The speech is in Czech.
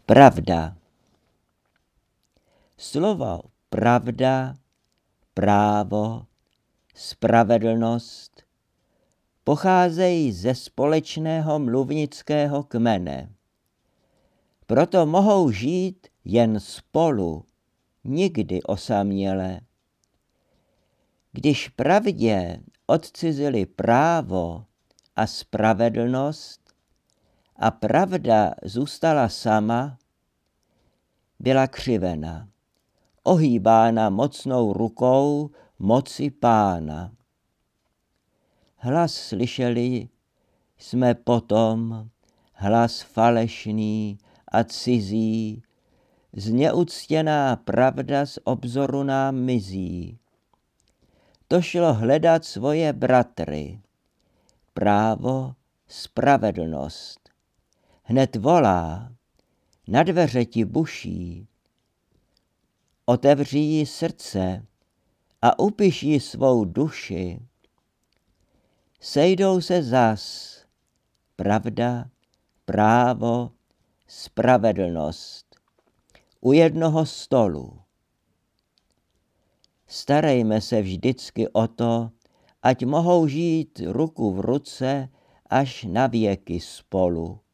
Pravda. Slovo pravda, právo, spravedlnost pocházejí ze společného mluvnického kmene. Proto mohou žít jen spolu, nikdy osaměle. Když pravdě odcizili právo a spravedlnost a pravda zůstala sama, byla křivena, ohýbána mocnou rukou moci Pána. Hlas slyšeli jsme potom, hlas falešný a cizí, zneuctěná pravda z obzoru nám mizí. To šlo hledat svoje bratry, právo, spravedlnost. Hned volá, na dveře ti buší, otevří jí srdce a upiš jí svou duši. Sejdou se zas pravda, právo, spravedlnost u jednoho stolu. Starejme se vždycky o to, ať mohou žít ruku v ruce až na věky spolu.